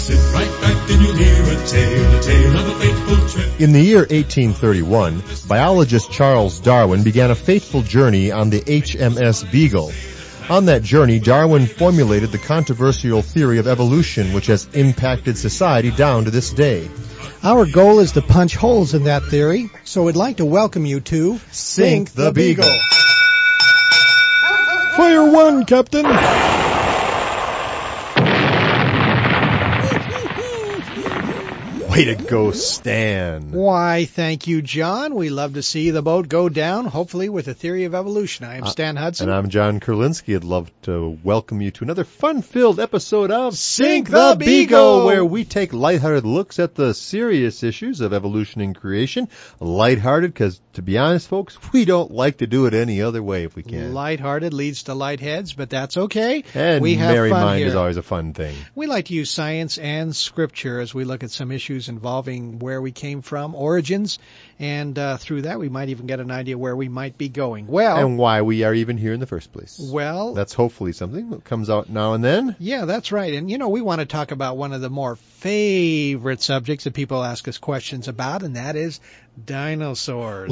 Sit right back and you'll hear a tale of a fateful trip. In the year 1831, biologist Charles Darwin began a fateful journey on the HMS Beagle. On that journey, Darwin formulated the controversial theory of evolution, which has impacted society down to this day. Our goal is to punch holes in that theory, so we'd like to welcome you to Sink the Beagle. Fire one, Captain! Way to go, Stan. Why, thank you, John. We love to see the boat go down, hopefully with a theory of evolution. I am Stan Hudson. And I'm John Kurlinski. I'd love to welcome you to another fun-filled episode of Sink the Beagle, where we take lighthearted looks at the serious issues of evolution and creation. Lighthearted because, to be honest, folks, we don't like to do it any other way if we can. Lighthearted leads to light heads, but that's okay. And we have merry fun mind here. is always a fun thing. We like to use science and scripture as we look at some issues involving where we came from, origins, and through that we might even get an idea where we might be going. Well, and why we are even here in the first place. Well, that's hopefully something that comes out now and then. Yeah, that's right. And, you know, we want to talk about one of the more favorite subjects that people ask us questions about, and that is dinosaurs.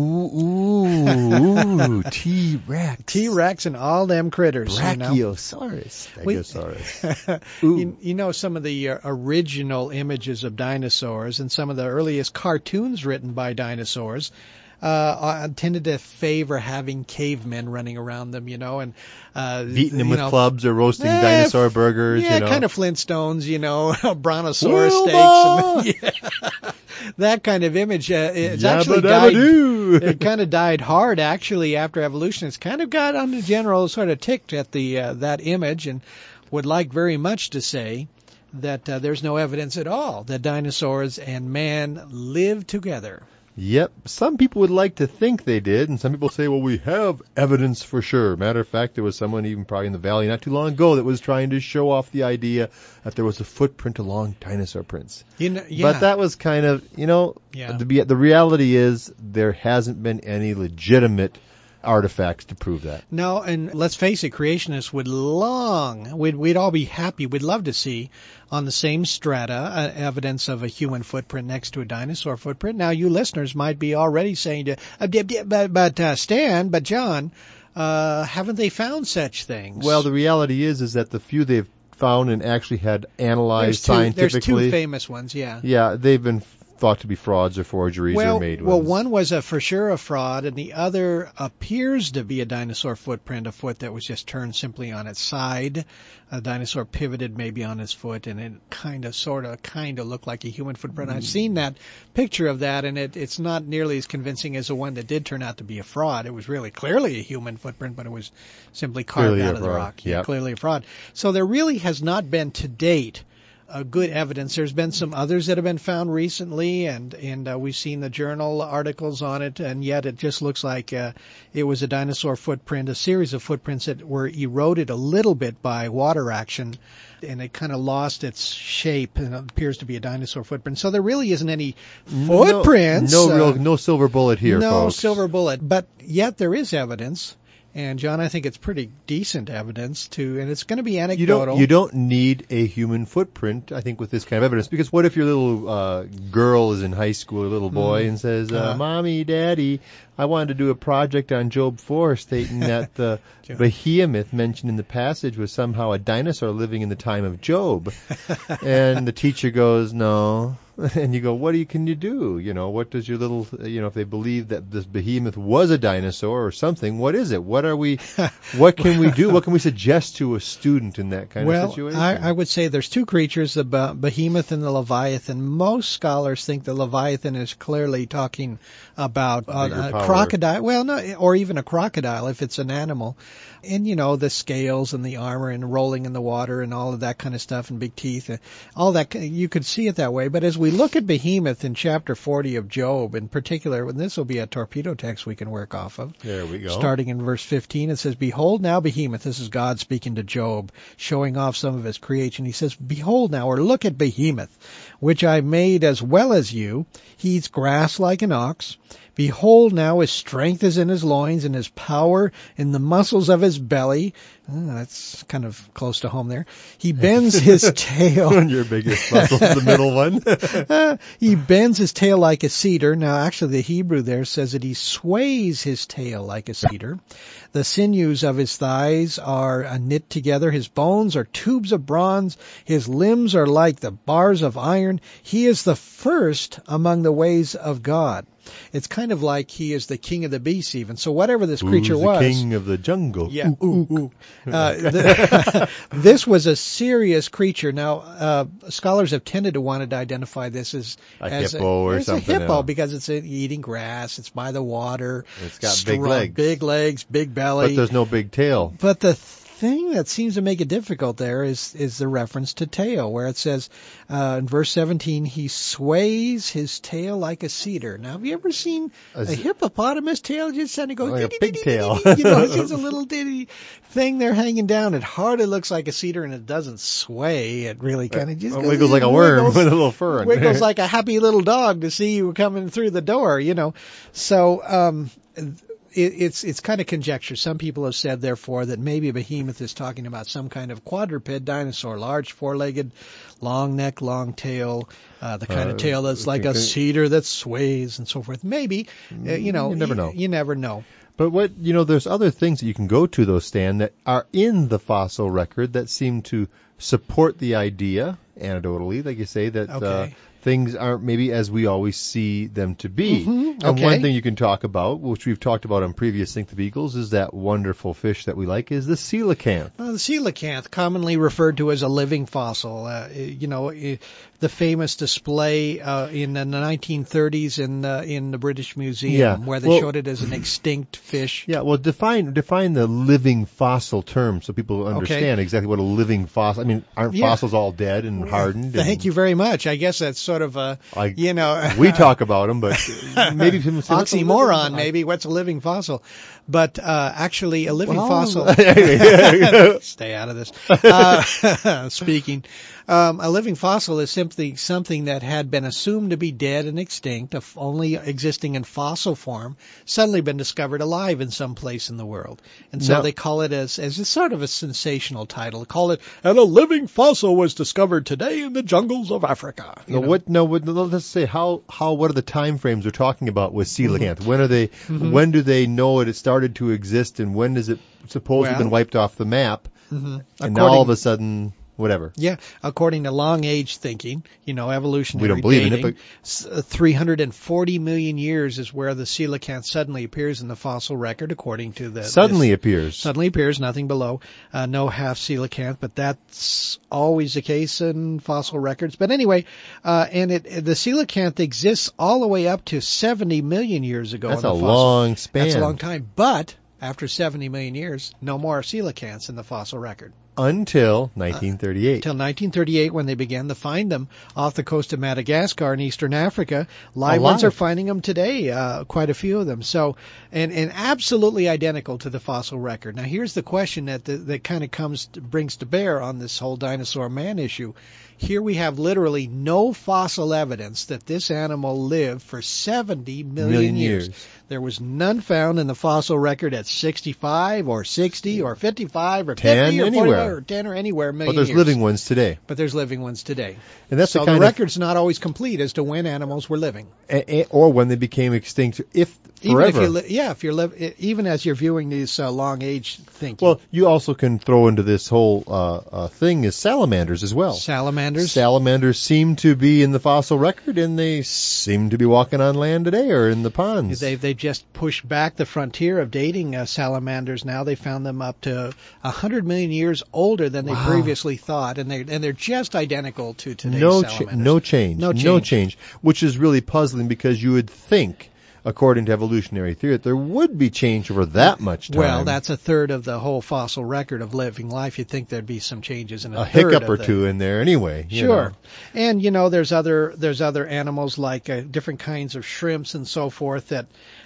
Ooh, T-Rex. T-Rex and all them critters. Brachiosaurus. Stegosaurus. You know, some of the original images of dinosaurs and some of the earliest cartoons written by dinosaurs tended to favor having cavemen running around them, you know, and beating them with clubs or roasting dinosaur burgers. Yeah, you know. kind of Flintstones, you know, brontosaurus steaks. And, that kind of image. It's actually died. It kind of died hard, actually, after evolution. It's kind of got on the general sort of ticked at the that image, and would like very much to say that there's no evidence at all that dinosaurs and man lived together. Yep. Some people would like to think they did, and some people say, well, we have evidence for sure. Matter of fact, there was someone even probably in the valley not too long ago that was trying to show off the idea that there was a footprint along dinosaur prints. But that was kind of, the reality is there hasn't been any legitimate artifacts to prove that. No, and let's face it, creationists we'd all be happy, we'd love to see on the same strata evidence of a human footprint next to a dinosaur footprint. Now, you listeners might be already saying, but John, haven't they found such things? Well, the reality is that the few they've found and actually had analyzed scientifically. There's two famous ones, yeah. Yeah, they've been thought to be frauds or forgeries or made ones. Well, one was for sure a fraud, and the other appears to be a dinosaur footprint, a foot that was just turned simply on its side. A dinosaur pivoted maybe on its foot, and it kind of looked like a human footprint. I've seen that picture of that, and it's not nearly as convincing as the one that did turn out to be a fraud. It was really clearly a human footprint, but it was simply carved out of the rock. Yep. Clearly a fraud. So there really has not been to date good evidence. There's been some others that have been found recently, and we've seen the journal articles on it, and yet it just looks like it was a dinosaur footprint, a series of footprints that were eroded a little bit by water action, and it kind of lost its shape, and it appears to be a dinosaur footprint. So there really isn't any footprints. No silver bullet here, folks. No silver bullet, but yet there is evidence. And, John, I think it's pretty decent evidence, and it's going to be anecdotal. You don't need a human footprint, I think, with this kind of evidence. Because what if your little girl is in high school, or little boy, and says, Mommy, Daddy, I wanted to do a project on Job 4 stating that the behemoth mentioned in the passage was somehow a dinosaur living in the time of Job. And the teacher goes, no. And you go, can you do? You know, what does your little, if they believe that this behemoth was a dinosaur or something, what is it? What can we do? What can we suggest to a student in that kind of situation? Well, I would say there's two creatures, the behemoth and the leviathan. Most scholars think the leviathan is clearly talking about a crocodile. Well, no, or even a crocodile if it's an animal. And, the scales and the armor and rolling in the water and all of that kind of stuff and big teeth, all that, you could see it that way. But as we look at Behemoth in chapter 40 of Job in particular, and this will be a torpedo text we can work off of. There we go. Starting in verse 15, it says, Behold now Behemoth, this is God speaking to Job, showing off some of his creation. He says, Behold now, or look at Behemoth, which I made as well as you. He eats grass like an ox, Behold, now his strength is in his loins, and his power in the muscles of his belly. That's kind of close to home there. He bends his tail. Your biggest muscle is the middle one. He bends his tail like a cedar. Now, actually, the Hebrew there says that he sways his tail like a cedar. The sinews of his thighs are knit together. His bones are tubes of bronze. His limbs are like the bars of iron. He is the first among the ways of God. It's kind of like he is the king of the beasts even. So whatever this creature was. The king of the jungle. Yeah. This was a serious creature. Now, scholars have tended to want to identify this as a hippo or something. A hippo because it's eating grass. It's by the water. It's got big legs. Big legs, big belly. But there's no big tail. But the thing that seems to make it difficult there is the reference to tail, where it says in verse 17, he sways his tail like a cedar. Now, have you ever seen a hippopotamus tail just kind of go like a pigtail? You know, it's just a little ditty thing there hanging down. It hardly looks like a cedar, and it doesn't sway. It really kind of just wiggles like a worm with a little fur. Wiggles like a happy little dog to see you coming through the door. You know, so. It's kind of conjecture. Some people have said, therefore, that maybe a behemoth is talking about some kind of quadruped dinosaur, large four-legged, long neck, long tail, the kind of tail that's like a cedar that sways and so forth. Maybe, you never know. You never know. But there's other things that you can go to, though, Stan, that are in the fossil record that seem to support the idea, anecdotally, like you say, that things aren't maybe as we always see them to be. Mm-hmm. And one thing you can talk about, which we've talked about on previous Think of Eagles, is that wonderful fish that we like, is the coelacanth. The coelacanth, commonly referred to as a living fossil. The famous display in the 1930s in the British Museum, where they showed it as an extinct fish. Yeah, well, define the living fossil term so people understand exactly what a living fossil. I mean, aren't fossils all dead and hardened? Thank you very much. I guess that's sort of a we talk about them, but maybe people say oxymoron. Maybe what's a living fossil? But actually, a living fossil. Stay out of this. Speaking. A living fossil is simply something that had been assumed to be dead and extinct, only existing in fossil form, suddenly been discovered alive in some place in the world. And so they call it as a sort of a sensational title. Call it, and a living fossil was discovered today in the jungles of Africa. Let's say what are the time frames we're talking about with coelacanth? When are they? Mm-hmm. When do they know it started to exist, and when does it supposedly been wiped off the map? Mm-hmm. And now all of a sudden, whatever. Yeah, according to long age thinking, evolutionary we don't believe dating, in it, but 340 million years is where the coelacanth suddenly appears in the fossil record, according to the Suddenly appears, nothing below, no half coelacanth, but that's always the case in fossil records. But anyway, the coelacanth exists all the way up to 70 million years ago. That's a long span. That's a long time, but after 70 million years, no more coelacanths in the fossil record. Until 1938. Until 1938, when they began to find them off the coast of Madagascar in eastern Africa. Live ones are finding them today, quite a few of them. So, and absolutely identical to the fossil record. Now, here's the question that kind of brings to bear on this whole dinosaur man issue. Here we have literally no fossil evidence that this animal lived for 70 million years. There was none found in the fossil record at 65 or 60 or 55 or 50 or anywhere. 40 or 10 or anywhere million years. But there's living ones today. And that's so the record's not always complete as to when animals were living. Or when they became extinct, if forever. Even as you're viewing these long age thinking. Well, you also can throw into this whole thing is salamanders as well. Salamanders seem to be in the fossil record, and they seem to be walking on land today or in the ponds. They've just pushed back the frontier of dating salamanders. Now they found them up to 100 million years older than they previously thought, and they're just identical to today's salamanders. No change. Which is really puzzling because you would think, according to evolutionary theory, that there would be change over that much time. Well, that's a third of the whole fossil record of living life. You'd think there'd be some changes in a hiccup or two in there anyway. Sure. And, there's other animals like different kinds of shrimps and so forth that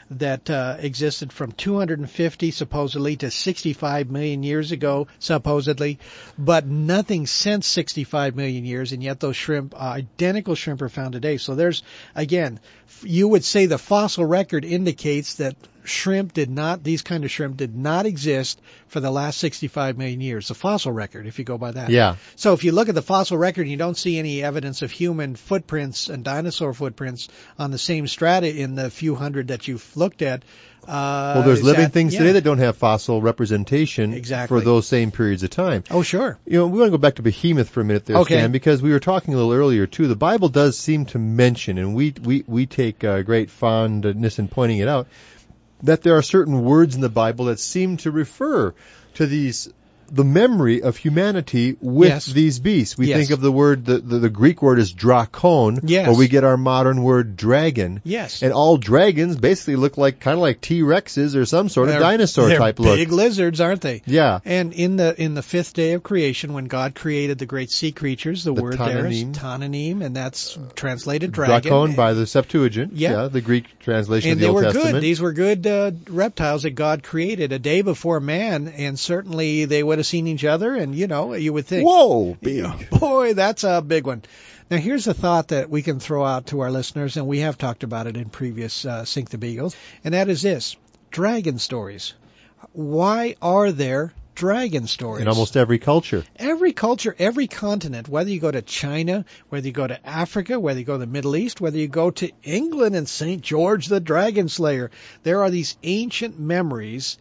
that existed from 250 supposedly to 65 million years ago, supposedly, but nothing since 65 million years, and yet those shrimp, identical shrimp, are found today. So there's, again, you would say the fossil record indicates that these kind of shrimp did not exist for the last 65 million years. The fossil record, if you go by that. Yeah. So if you look at the fossil record and you don't see any evidence of human footprints and dinosaur footprints on the same strata in the few hundred that you've looked at. Well, there's living things today that don't have fossil representation for those same periods of time. Oh, sure. We want to go back to behemoth for a minute there, Stan, because we were talking a little earlier, too. The Bible does seem to mention, and we take great fondness in pointing it out, that there are certain words in the Bible that seem to refer to the memory of humanity with these beasts. We think of the word, the Greek word is drakon, where we get our modern word dragon. Yes. And all dragons basically look kind of like T-Rexes or some sort of dinosaur type look. They're big lizards, aren't they? Yeah. And in the fifth day of creation, when God created the great sea creatures, the word Tananim. there is Tananim, and that's translated dragon. Drakon by the Septuagint. Yeah, the Greek translation of the Old Testament. And they were good. These were good reptiles that God created a day before man, and certainly they would have seen each other, and you would think, whoa, big. Boy, that's a big one. Now here's a thought that we can throw out to our listeners, and we have talked about it in previous Sink the Beagle, and that is this: dragon stories. Why are there dragon stories? In almost every culture. Every culture, every continent, whether you go to China, whether you go to Africa, whether you go to the Middle East, whether you go to England and St. George the Dragon Slayer, there are these ancient memories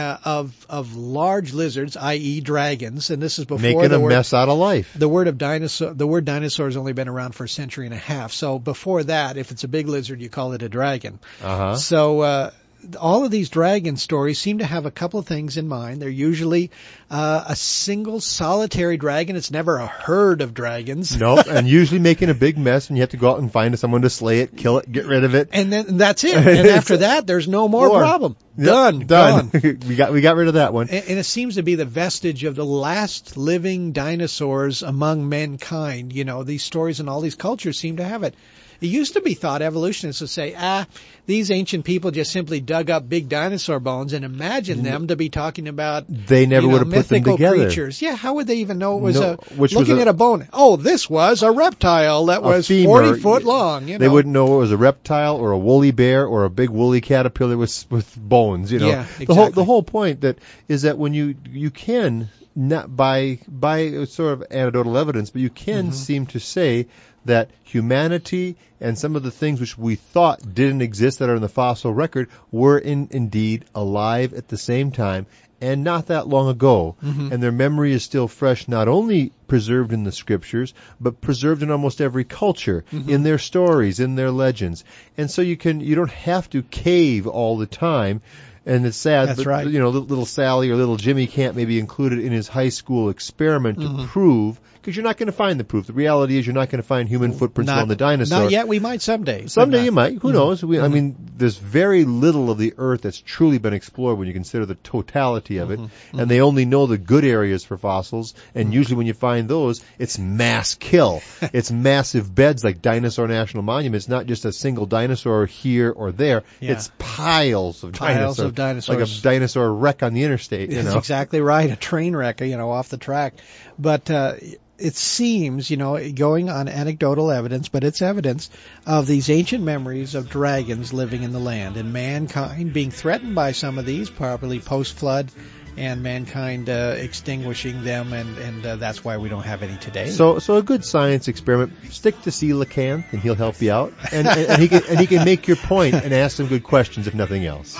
of large lizards, i.e. dragons, and this is before making a mess out of life. The word dinosaur has only been around for a century and a half. So before that, if it's a big lizard, you call it a dragon. Uh-huh. So all of these dragon stories seem to have a couple of things in mind. They're usually a single solitary dragon. It's never a herd of dragons. Nope, and usually making a big mess, and you have to go out and find someone to slay it, kill it, get rid of it. And then that's it. And after that, there's no more problem. Yep, done. we got rid of that one. And it seems to be the vestige of the last living dinosaurs among mankind. These stories and all these cultures seem to have it. It used to be thought, evolutionists would say, these ancient people just simply dug up big dinosaur bones and imagined them to be talking about they never would have put them together. Creatures. Yeah, how would they even know it was looking at a bone? Oh, this was a reptile that was femur, 40 foot long. They wouldn't know it was a reptile or a woolly bear or a big woolly caterpillar with bones. Yeah, exactly. The whole point is that when you can, not by sort of anecdotal evidence, but you can seem to say that humanity and some of the things which we thought didn't exist that are in the fossil record were indeed alive at the same time and not that long ago. And their memory is still fresh, not only preserved in the scriptures, but preserved in almost every culture, in their stories, in their legends. And so you don't have to cave all the time. And it's sad, That's but right. Little Sally or little Jimmy can't maybe include it in his high school experiment to prove, because you're not going to find the proof. The reality is you're not going to find human footprints on the dinosaur. Not yet. We might someday. Someday you might. Who knows? I mean, there's very little of the Earth that's truly been explored when you consider the totality of it. And they only know the good areas for fossils. And usually when you find those, it's mass kill. It's massive beds like Dinosaur National Monument. It's not just a single dinosaur here or there. Yeah. It's piles of dinosaurs. Dinosaurs. Like a dinosaur wreck on the interstate. That's exactly right. A train wreck, off the track. But it seems, going on anecdotal evidence, but it's evidence of these ancient memories of dragons living in the land and mankind being threatened by some of these, probably post-flood, and mankind extinguishing them, and that's why we don't have any today. So a good science experiment, stick to coelacanth, and he'll help you out, and he can make your point and ask some good questions, if nothing else.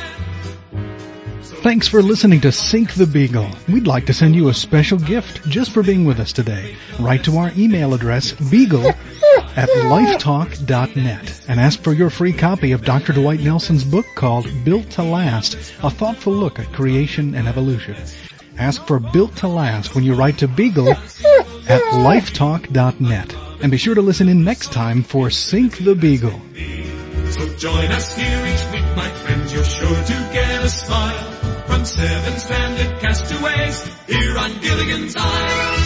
Thanks for listening to Sink the Beagle. We'd like to send you a special gift just for being with us today. Write to our email address, beagle@lifetalk.net, and ask for your free copy of Dr. Dwight Nelson's book called Built to Last, a thoughtful look at creation and evolution. Ask for Built to Last when you write to beagle@lifetalk.net. And be sure to listen in next time for Sink the Beagle. So join us here each week, my friends, you're sure to get a smile from seven stranded castaways here on Gilligan's Island.